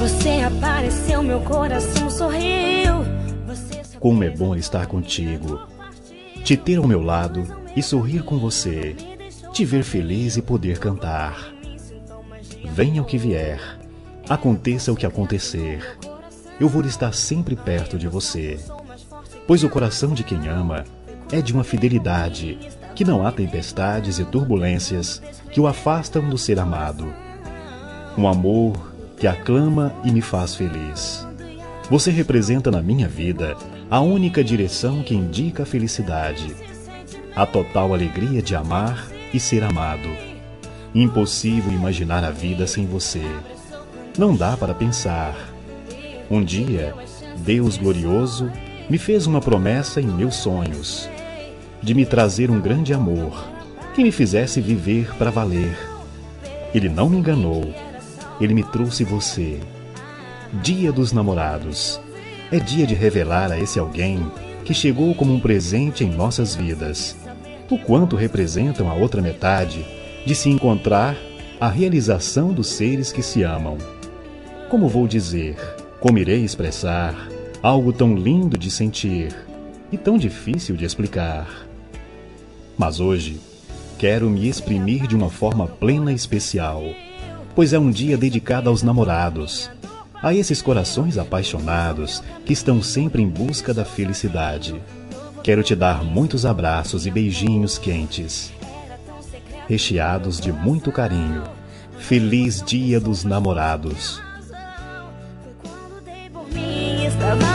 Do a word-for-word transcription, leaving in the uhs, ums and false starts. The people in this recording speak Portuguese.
Você apareceu, meu coração sorriu. Você só Como é bom estar contigo, te ter ao meu lado e sorrir com você, te ver feliz e poder cantar. Venha o que vier, aconteça o que acontecer, eu vou estar sempre perto de você. Pois o coração de quem ama é de uma fidelidade que não há tempestades e turbulências que o afastam do ser amado. Um amor que aclama e me faz feliz. Você representa na minha vida a única direção que indica a felicidade, a total alegria de amar e ser amado. Impossível imaginar a vida sem você. Não dá para pensar. Um dia, Deus glorioso me fez uma promessa em meus sonhos, de me trazer um grande amor, que me fizesse viver para valer. Ele não me enganou, ele me trouxe você. Dia dos Namorados. É dia de revelar a esse alguém que chegou como um presente em nossas vidas, o quanto representam a outra metade de se encontrar a realização dos seres que se amam. Como vou dizer, como irei expressar algo tão lindo de sentir e tão difícil de explicar? Mas hoje quero me exprimir de uma forma plena e especial, pois é um dia dedicado aos namorados, a esses corações apaixonados que estão sempre em busca da felicidade. Quero te dar muitos abraços e beijinhos quentes, recheados de muito carinho. Feliz Dia dos Namorados. quando dei por mim, estava